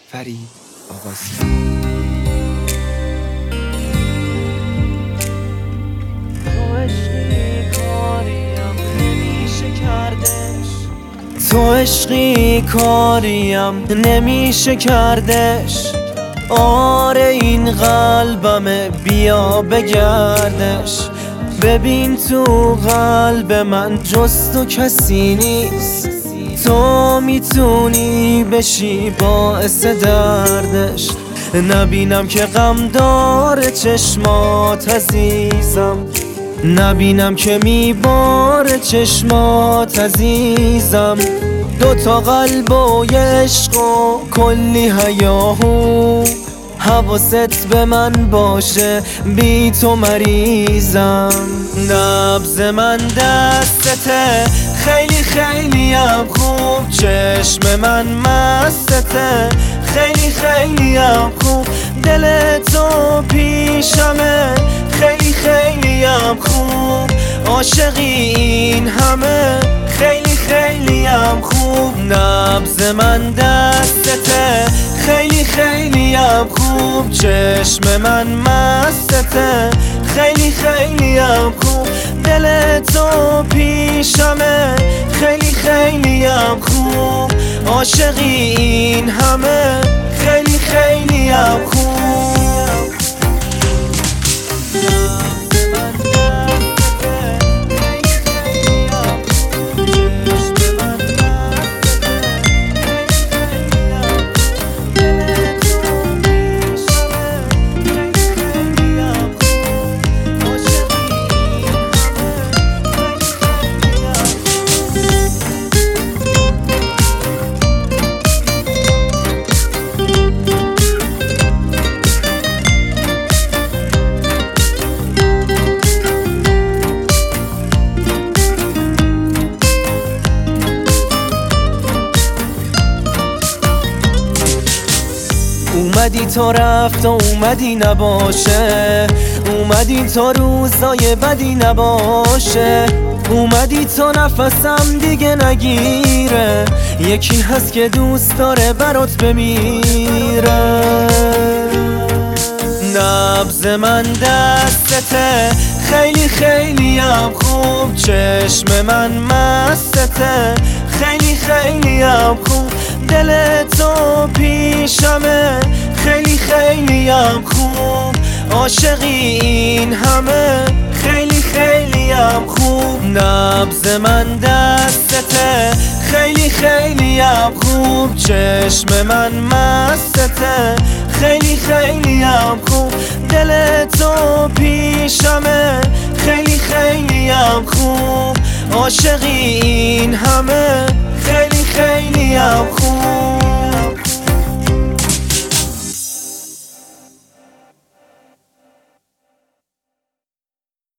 فرید آغازی. تو عشقی کاریم نمیشه کردش، آره این قلبمه بیا بگردش. ببین تو قلب من جز تو کسی نیست، تو میتونی بشی باعث دردش. نبینم که غم داره چشمات عزیزم، نبینم که میباره چشمات عزیزم. دوتا قلب و یه عشق و کلی هیاهو، حواست به من باشه بی تو مریضم. نبض من دستته خیلی خیلی هم خوب، چشم من مستته خیلی خیلی هم خوب. دل تو پیشمه خیلی خیلی هم خوب، عاشقی این همه خیلی خیلی هم خوب. نبض من دستته خیلی خیلی هم خوب، چشم من مستته خیلی خیلی هم خوب. دل تو پیشمه خیلی خیلی هم خوب، عاشقی این همه خیلی خیلی هم خوب. اومدی تا رفت و اومدی نباشه، اومدی تا روزای بدی نباشه، اومدی تا نفسم دیگه نگیره. یکی هست که دوست داره برات بمیره. نبض من دستته خیلی خیلی هم خوب، چشم من مستته خیلی خیلی هم خوب. دل تو پیشمه خیلی خیلی هم خوب، عاشقی این همه خیلی خیلی هم خوب. نبض من دستته خیلی خیلی هم خوب، چشم من مستته خیلی خیلی هم خوب. دل تو پیشمه خیلی خیلی هم خوب، عاشقی این همه خیلی خیلی هم خوب.